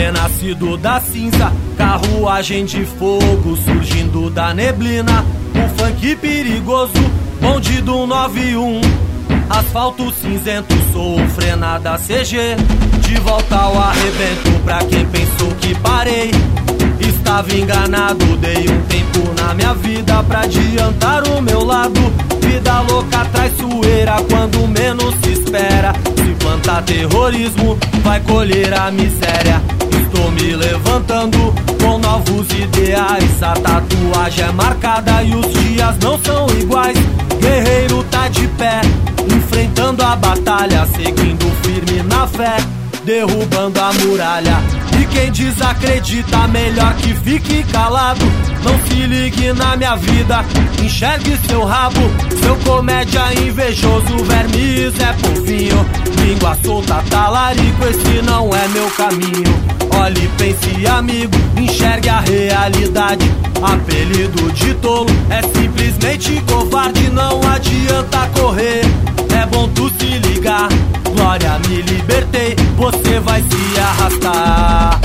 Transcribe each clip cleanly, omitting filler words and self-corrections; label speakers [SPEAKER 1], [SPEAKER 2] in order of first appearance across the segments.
[SPEAKER 1] renascido da cinza, carruagem de fogo surgindo da neblina. Um funk perigoso, bonde do 91, asfalto cinzento, sou frenada CG. De volta ao arrebento, pra quem pensou que parei, estava enganado. Dei um tempo na minha vida pra adiantar o meu lado. Vida louca, traiçoeira, quando menos se espera. Se plantar terrorismo, vai colher a miséria. Estou me levantando com novos ideais. A tatuagem é marcada e os dias não são iguais. Guerreiro tá de pé, enfrentando a batalha, seguindo firme na fé, derrubando a muralha. E quem desacredita, melhor que fique calado. Não se ligue na minha vida, enxergue seu rabo. Seu comédia invejoso, vermes é povinho. Língua solta, talarico, esse não é meu caminho. Olhe, pense, amigo, enxergue a realidade. Apelido de tolo é simplesmente covarde. Não adianta correr, é bom tu se ligar. Glória, me libertei, você vai se arrastar.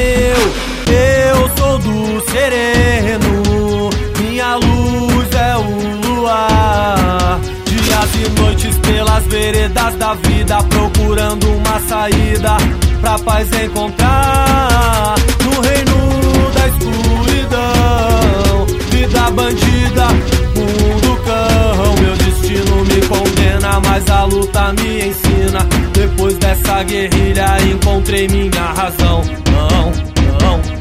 [SPEAKER 1] Eu sou do sereno, minha luz é o luar. Dias e noites pelas veredas da vida, procurando uma saída pra paz encontrar. No reino da escuridão, vida bandida, mundo cão. Meu destino me condena, mas a luta me ensina. Depois dessa guerrilha encontrei minha razão. Não.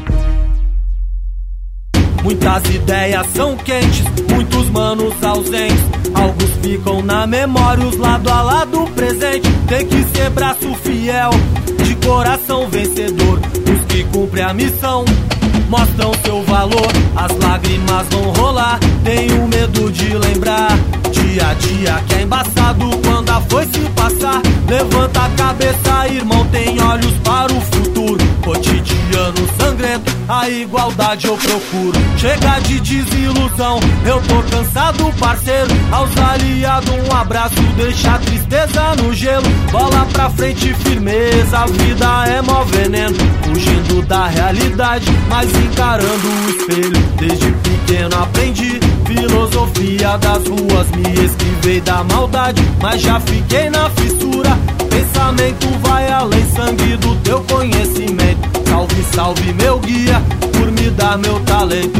[SPEAKER 1] Muitas ideias são quentes, muitos manos ausentes. Alguns ficam na memória, os lado a lado presente. Tem que ser braço fiel, de coração vencedor. Os que cumprem a missão mostram seu valor. As lágrimas vão rolar, tenho medo de lembrar. Dia a dia que é embaçado, quando a foice passar. Levanta a cabeça, irmão, tem olhos para o futuro. Cotidiano sangrento, a igualdade eu procuro. Chega de desilusão, eu tô cansado, parceiro. Aos aliados um abraço, deixa a tristeza no gelo. Bola pra frente, firmeza, a vida é mó veneno. Fugindo da realidade, mas encarando o espelho. Desde pequeno aprendi filosofia das ruas. Me esquivei da maldade, mas já fiquei na fissura. Pensamento vai além, sangue do teu conhecimento. Salve, salve meu guia, por me dar meu talento.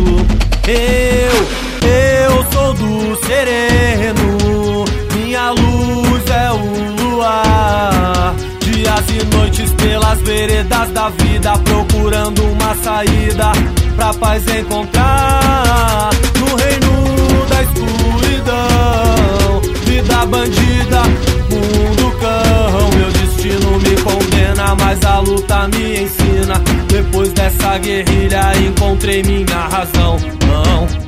[SPEAKER 1] Eu sou do sereno, minha luz é o luar. Dias e noites pelas veredas da vida, procurando uma saída pra paz encontrar. No reino da escuridão, vida bandida, mundo cão. Meu destino me condena, mas a luta me ensina. Depois dessa guerrilha encontrei minha razão. Não.